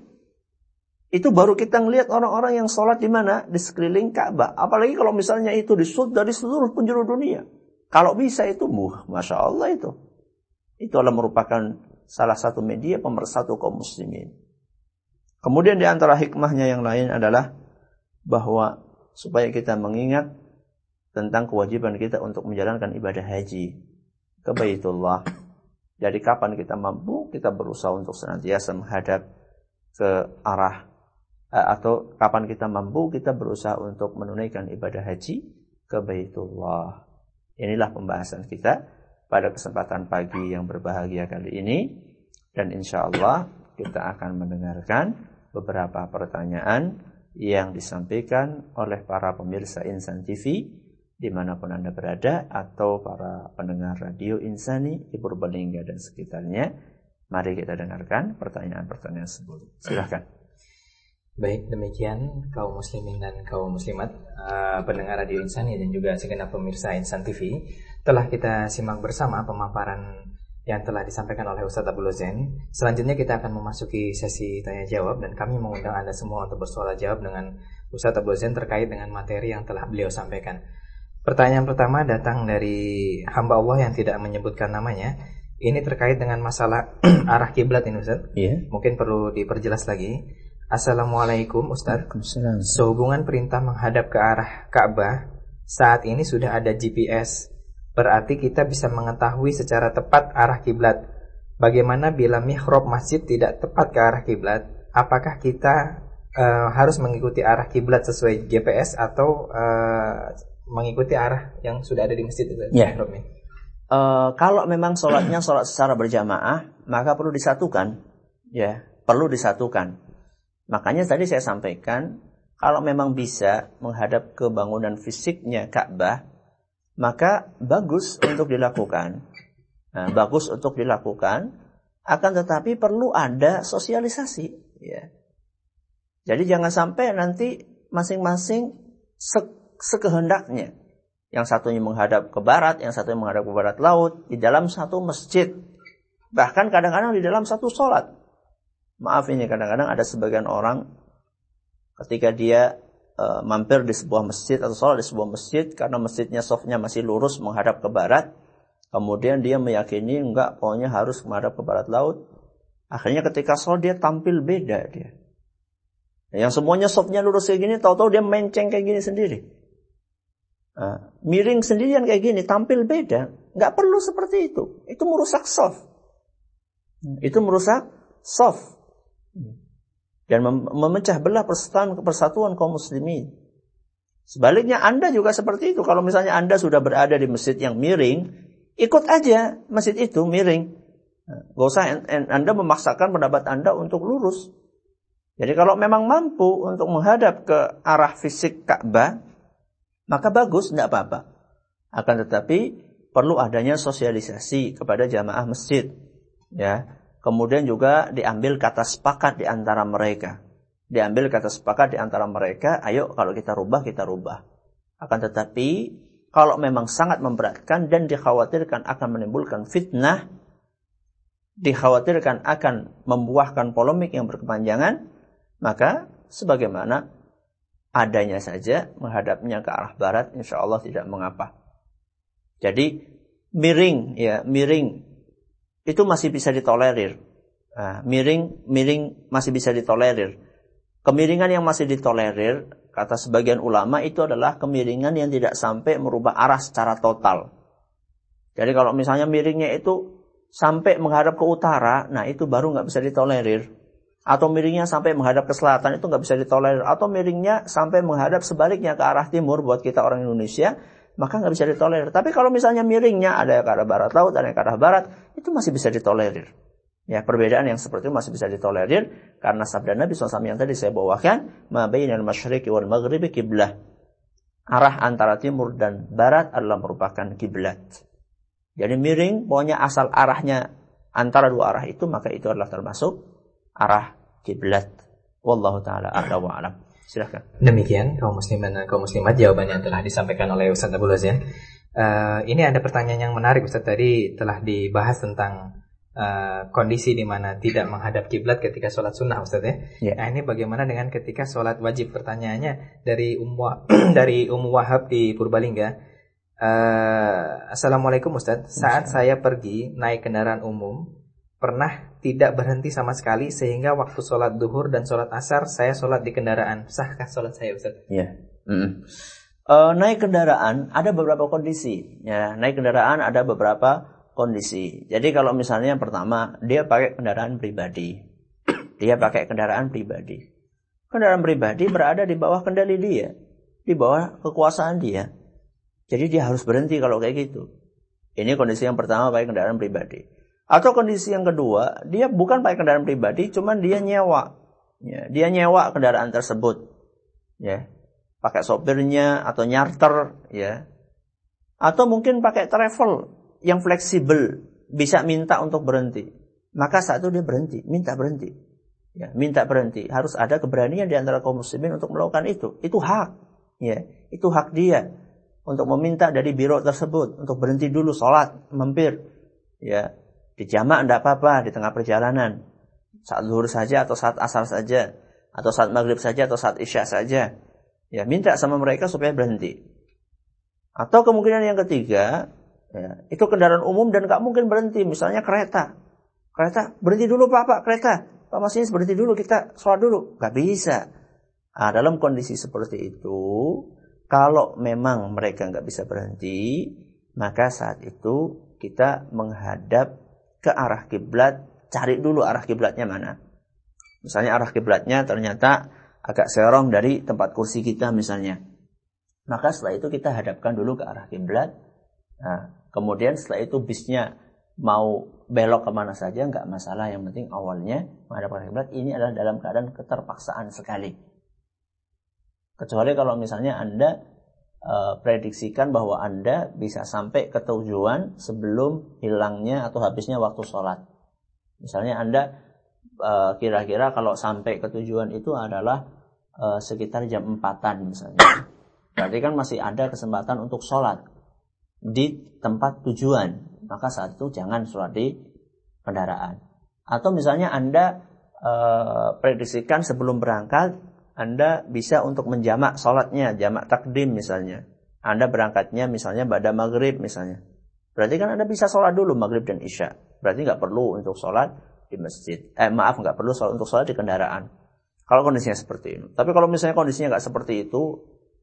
Itu baru kita ngelihat orang-orang yang sholat di mana? Di sekeliling Ka'bah. Apalagi kalau misalnya itu disud dari seluruh penjuru dunia. Kalau bisa itu, muh, Masya Allah itu. Itu adalah merupakan salah satu media pemersatu kaum muslimin. Kemudian di antara hikmahnya yang lain adalah bahwa supaya kita mengingat tentang kewajiban kita untuk menjalankan ibadah haji ke Baitullah. Dari kapan kita mampu, kita berusaha untuk senantiasa menghadap ke arah atau kapan kita mampu, kita berusaha untuk menunaikan ibadah haji ke Baitullah. Inilah pembahasan kita pada kesempatan pagi yang berbahagia kali ini. Dan insya Allah kita akan mendengarkan beberapa pertanyaan yang disampaikan oleh para pemirsa Insan T V dimanapun Anda berada, atau para pendengar radio Insani di Purbalingga dan sekitarnya. Mari kita dengarkan pertanyaan-pertanyaan tersebut. Silakan. Baik, demikian kaum muslimin dan kaum muslimat, uh, pendengar radio Insani dan juga segenap pemirsa Insan T V, telah kita simak bersama pemaparan yang telah disampaikan oleh Ustadz Abdul Zain. Selanjutnya kita akan memasuki sesi tanya jawab, dan kami mengundang Anda semua untuk bersoal jawab dengan Ustadz Abdul Zain terkait dengan materi yang telah beliau sampaikan. Pertanyaan pertama datang dari hamba Allah yang tidak menyebutkan namanya. Ini terkait dengan masalah arah kiblat ini, Ustaz. Yeah. Mungkin perlu diperjelas lagi. Assalamualaikum, Ustaz. Waalaikumsalam. Sehubungan perintah menghadap ke arah Ka'bah, saat ini sudah ada G P S. Berarti kita bisa mengetahui secara tepat arah kiblat. Bagaimana bila mihrab masjid tidak tepat ke arah kiblat? Apakah kita uh, harus mengikuti arah kiblat sesuai G P S atau uh, mengikuti arah yang sudah ada di masjid itu? Ya. Uh, kalau memang sholatnya sholat secara berjamaah, maka perlu disatukan, ya, perlu disatukan. Makanya tadi saya sampaikan, kalau memang bisa menghadap ke bangunan fisiknya Ka'bah, maka bagus untuk dilakukan. Nah, bagus untuk dilakukan, akan tetapi perlu ada sosialisasi, ya. Jadi jangan sampai nanti masing-masing se- sekehendaknya. Yang satunya menghadap ke barat, yang satunya menghadap ke barat laut, di dalam satu masjid. Bahkan kadang-kadang di dalam satu sholat. Maaf ini, kadang-kadang ada sebagian orang ketika dia uh, mampir di sebuah masjid atau sholat di sebuah masjid, karena masjidnya sofnya masih lurus menghadap ke barat, kemudian dia meyakini enggak, pokoknya harus menghadap ke barat laut. Akhirnya ketika sholat dia tampil beda dia. Yang semuanya sofnya lurus kayak gini, tahu-tahu dia menceng kayak gini sendiri. Uh, miring sendirian kayak gini, tampil beda. Enggak perlu seperti itu. Itu merusak sof. Itu merusak sof. Dan mem- memecah belah persatuan, persatuan kaum muslimin. Sebaliknya Anda juga seperti itu. Kalau misalnya Anda sudah berada di masjid yang miring, ikut aja masjid itu miring. Gak usah en- en- Anda memaksakan pendapat Anda untuk lurus. Jadi kalau memang mampu untuk menghadap ke arah fisik Ka'bah, maka bagus, tidak apa-apa. Akan tetapi perlu adanya sosialisasi kepada jamaah masjid, ya. Kemudian juga diambil kata sepakat di antara mereka. Diambil kata sepakat di antara mereka, ayo kalau kita rubah, kita rubah. Akan tetapi, kalau memang sangat memberatkan dan dikhawatirkan akan menimbulkan fitnah, dikhawatirkan akan membuahkan polemik yang berkepanjangan, maka sebagaimana adanya saja menghadapnya ke arah barat, insya Allah tidak mengapa. Jadi, miring, ya, miring. Itu masih bisa ditolerir. Nah, miring, miring masih bisa ditolerir. Kemiringan yang masih ditolerir, kata sebagian ulama, itu adalah kemiringan yang tidak sampai merubah arah secara total. Jadi kalau misalnya miringnya itu sampai menghadap ke utara, nah itu baru nggak bisa ditolerir. Atau miringnya sampai menghadap ke selatan, itu nggak bisa ditolerir. Atau miringnya sampai menghadap sebaliknya ke arah timur, buat kita orang Indonesia, maka nggak bisa ditolerir. Tapi kalau misalnya miringnya ada ke arah barat laut, ada ke arah barat, itu masih bisa ditolerir. Ya, perbedaan yang seperti itu masih bisa ditolerir, karena sabda Nabi shallallahu alaihi wasallam yang tadi saya bawakan, ma bainal masyriqi wal maghribi qiblah. Arah antara timur dan barat adalah merupakan kiblat. Jadi miring, pokoknya asal arahnya antara dua arah itu, maka itu adalah termasuk arah kiblat. Wallahu taala a'la wa a'lam. Silahkan. Demikian kaum muslimin dan kaum muslimat, jawabannya telah disampaikan oleh Ustaz Abdul Wazir. Uh, ini ada pertanyaan yang menarik, Ustaz. Tadi telah dibahas tentang uh, kondisi di mana tidak menghadap kiblat ketika sholat sunnah, Ustaz ya. Yeah. Nah, ini bagaimana dengan ketika sholat wajib? Pertanyaannya dari Ummu dari Ummu Wahab di Purbalingga. Uh, Assalamualaikum Ustaz. Saat saya pergi naik kendaraan umum, pernah tidak berhenti sama sekali sehingga waktu sholat duhur dan sholat asar saya sholat di kendaraan. Sahkah sholat saya, Ustaz? Iya. Yeah. Mm-hmm. Uh, naik kendaraan ada beberapa kondisi. Ya, naik kendaraan ada beberapa kondisi. Jadi kalau misalnya yang pertama dia pakai kendaraan pribadi, dia pakai kendaraan pribadi. Kendaraan pribadi berada di bawah kendali dia, di bawah kekuasaan dia. Jadi dia harus berhenti kalau kayak gitu. Ini kondisi yang pertama, pakai kendaraan pribadi. Atau kondisi yang kedua, dia bukan pakai kendaraan pribadi, cuman dia nyewa. Ya, dia nyewa kendaraan tersebut. Ya, pakai sopirnya atau nyarter. Ya, atau mungkin pakai travel yang fleksibel, bisa minta untuk berhenti. Maka saat itu dia berhenti, minta berhenti. Ya, minta berhenti. Harus ada keberanian di antara kaum muslimin untuk melakukan itu. Itu hak. Ya, itu hak dia. Untuk meminta dari biro tersebut untuk berhenti dulu sholat, mampir, ya, di jamak tidak apa-apa di tengah perjalanan, saat zuhur saja atau saat asar saja, atau saat maghrib saja atau saat isya saja, ya, minta sama mereka supaya berhenti. Atau kemungkinan yang ketiga, ya, itu kendaraan umum dan nggak mungkin berhenti, misalnya kereta, kereta berhenti dulu pak, pak kereta, pak masinis berhenti dulu, kita sholat dulu, nggak bisa. Nah, dalam kondisi seperti itu, kalau memang mereka nggak bisa berhenti, maka saat itu kita menghadap ke arah kiblat, cari dulu arah kiblatnya mana. Misalnya arah kiblatnya ternyata agak serong dari tempat kursi kita misalnya. Maka setelah itu kita hadapkan dulu ke arah kiblat. Nah, kemudian setelah itu bisnya mau belok kemana saja nggak masalah. Yang penting awalnya menghadap ke arah kiblat. Ini adalah dalam keadaan keterpaksaan sekali. Kecuali kalau misalnya Anda uh, prediksikan bahwa Anda bisa sampai ke tujuan sebelum hilangnya atau habisnya waktu sholat. Misalnya Anda uh, kira-kira kalau sampai ke tujuan itu adalah uh, sekitar jam empatan misalnya. Berarti kan masih ada kesempatan untuk sholat di tempat tujuan. Maka saat itu jangan sholat di kendaraan. Atau misalnya Anda uh, prediksikan sebelum berangkat, Anda bisa untuk menjamak sholatnya, jamak takdim misalnya. Anda berangkatnya misalnya pada maghrib misalnya. Berarti kan Anda bisa sholat dulu maghrib dan isya. Berarti nggak perlu untuk sholat di masjid. Eh maaf, nggak perlu sholat untuk sholat di kendaraan. Kalau kondisinya seperti itu. Tapi kalau misalnya kondisinya nggak seperti itu,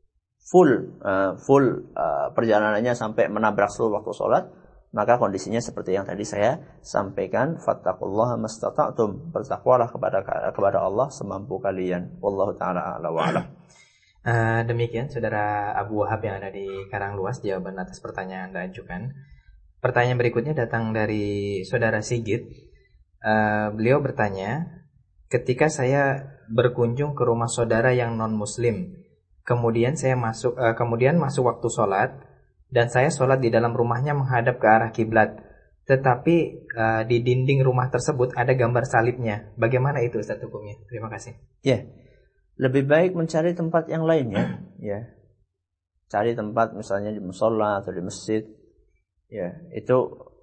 full, uh, full uh, perjalanannya sampai menabrak seluruh waktu sholat, maka kondisinya seperti yang tadi saya sampaikan, fattaqullaha mastata'tum, bertakwalah kepada kepada Allah semampu kalian. Wallahu taala a'la wa a'lam. Uh, demikian saudara Abu Wahab yang ada di Karangluas, jawaban atas pertanyaan Anda ajukan. Pertanyaan berikutnya datang dari saudara Sigit. Uh, beliau bertanya, ketika saya berkunjung ke rumah saudara yang non muslim, kemudian saya masuk uh, kemudian masuk waktu sholat, dan saya sholat di dalam rumahnya menghadap ke arah kiblat. Tetapi uh, di dinding rumah tersebut ada gambar salibnya. Bagaimana itu Ustaz hukumnya? Terima kasih. Ya, yeah. Lebih baik mencari tempat yang lainnya. Ya, yeah. Cari tempat misalnya di musola atau di masjid. Ya, yeah. Itu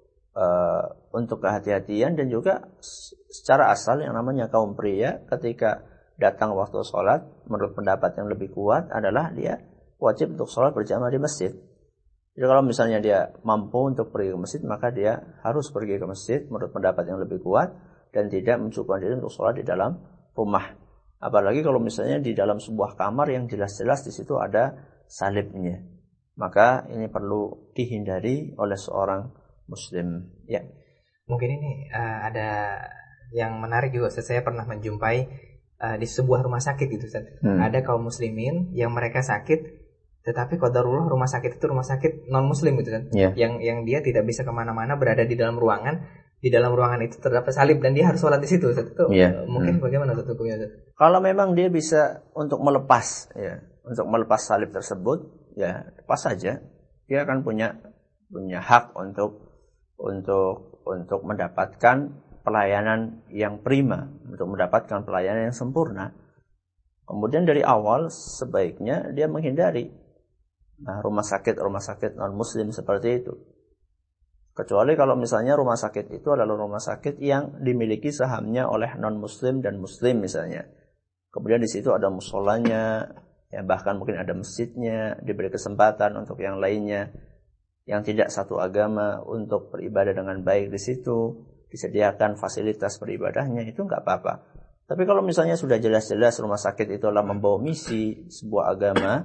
uh, untuk kehati-hatian dan juga secara asal yang namanya kaum pria ketika datang waktu sholat, menurut pendapat yang lebih kuat adalah dia wajib untuk sholat berjamaah di masjid. Jadi kalau misalnya dia mampu untuk pergi ke masjid, maka dia harus pergi ke masjid menurut pendapat yang lebih kuat dan tidak mencukupkan diri untuk sholat di dalam rumah. Apalagi kalau misalnya di dalam sebuah kamar yang jelas-jelas di situ ada salibnya. Maka ini perlu dihindari oleh seorang muslim. Ya. Mungkin ini uh, ada yang menarik juga. Saya pernah menjumpai uh, di sebuah rumah sakit gitu. Hmm. Ada kaum muslimin yang mereka sakit, tetapi qadarullah rumah sakit itu rumah sakit non muslim gitu kan, yeah. yang yang dia tidak bisa kemana-mana, berada di dalam ruangan, di dalam ruangan itu terdapat salib dan dia harus sholat di situ. Itu yeah. mungkin hmm. bagaimana hukumnya? Kalau memang dia bisa untuk melepas, ya, untuk melepas salib tersebut, ya lepas saja. Dia akan punya punya hak untuk untuk untuk mendapatkan pelayanan yang prima, untuk mendapatkan pelayanan yang sempurna. Kemudian dari awal sebaiknya dia menghindari nah, rumah sakit-rumah sakit non-muslim seperti itu. Kecuali kalau misalnya rumah sakit itu adalah rumah sakit yang dimiliki sahamnya oleh non-muslim dan muslim misalnya. Kemudian di situ ada musholanya, ya bahkan mungkin ada masjidnya, diberi kesempatan untuk yang lainnya yang tidak satu agama untuk beribadah dengan baik di situ, disediakan fasilitas beribadahnya, itu enggak apa-apa. Tapi kalau misalnya sudah jelas-jelas rumah sakit itu adalah membawa misi sebuah agama,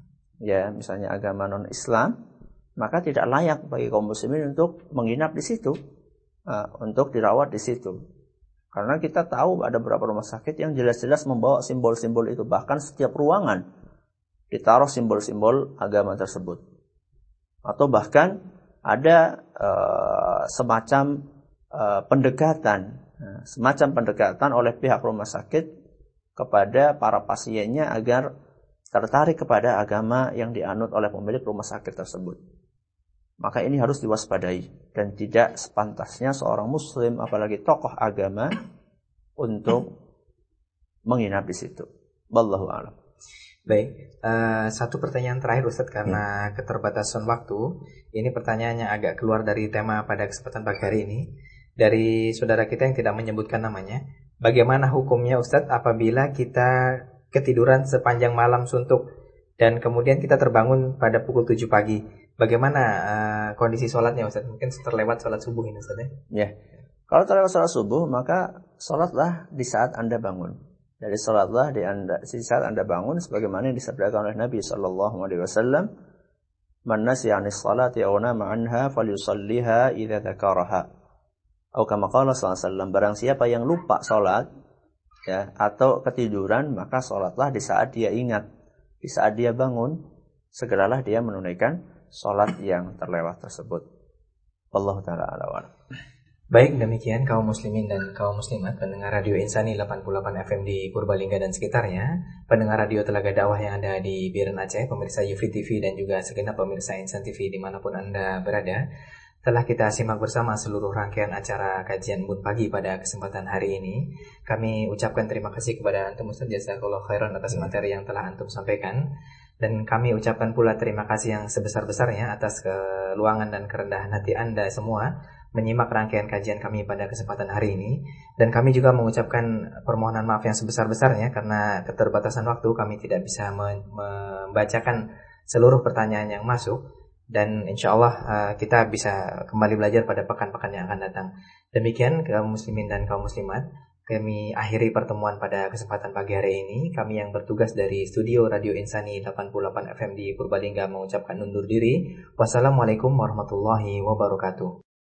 ya misalnya agama non-Islam, maka tidak layak bagi kaum muslimin untuk menginap di situ, uh, untuk dirawat di situ. Karena kita tahu ada beberapa rumah sakit yang jelas-jelas membawa simbol-simbol itu, bahkan setiap ruangan ditaruh simbol-simbol agama tersebut. Atau bahkan ada uh, semacam uh, pendekatan, uh, semacam pendekatan oleh pihak rumah sakit kepada para pasiennya agar tertarik kepada agama yang dianut oleh pemilik rumah sakit tersebut. Maka ini harus diwaspadai dan tidak sepantasnya seorang muslim apalagi tokoh agama untuk menginap di situ. Wallahu a'lam. Baik, uh, satu pertanyaan terakhir Ustadz karena hmm. keterbatasan waktu. Ini pertanyaannya agak keluar dari tema pada kesempatan pagi hari ini. Dari saudara kita yang tidak menyebutkan namanya. Bagaimana hukumnya Ustadz apabila kita ketiduran sepanjang malam suntuk dan kemudian kita terbangun pada pukul tujuh pagi? Bagaimana uh, kondisi sholatnya Ustaz? Mungkin terlewat sholat subuh ini Ustaz ya? Ya. Kalau terlewat sholat subuh, maka sholatlah di saat Anda bangun. Jadi sholatlah di, anda, di saat Anda bangun, sebagaimana yang disabdakan oleh Nabi Sallallahu Alaihi Wasallam, "Man nasiya 'anis salati aw nama 'anha falyusalliha idza dzakaraha." Atau kama qala sallallahu alaihi wasallam, barang siapa yang lupa sholat, ya, atau ketiduran, maka sholatlah di saat dia ingat, di saat dia bangun, segeralah dia menunaikan sholat yang terlewat tersebut. Wallahu ta'ala a'lam. Baik, demikian kaum muslimin dan kaum muslimat pendengar Radio Insani delapan puluh delapan F M di Purbalingga dan sekitarnya, pendengar radio Telaga Dakwah yang ada di Biren Aceh, pemirsa Yufri T V dan juga segenap pemirsa Insan T V dimanapun Anda berada. Telah kita simak bersama seluruh rangkaian acara kajian Bun Pagi pada kesempatan hari ini. Kami ucapkan terima kasih kepada Antum Ustaz Jazakallahu khairan atas materi yang telah Antum sampaikan. Dan kami ucapkan pula terima kasih yang sebesar-besarnya atas keluangan dan kerendahan hati Anda semua menyimak rangkaian kajian kami pada kesempatan hari ini. Dan kami juga mengucapkan permohonan maaf yang sebesar-besarnya karena keterbatasan waktu kami tidak bisa membacakan seluruh pertanyaan yang masuk. Dan insya Allah uh, kita bisa kembali belajar pada pekan-pekan yang akan datang. Demikian kaum muslimin dan kaum muslimat, kami akhiri pertemuan pada kesempatan pagi hari ini. Kami yang bertugas dari studio Radio Insani delapan puluh delapan F M di Purbalingga mengucapkan undur diri. Wassalamualaikum warahmatullahi wabarakatuh.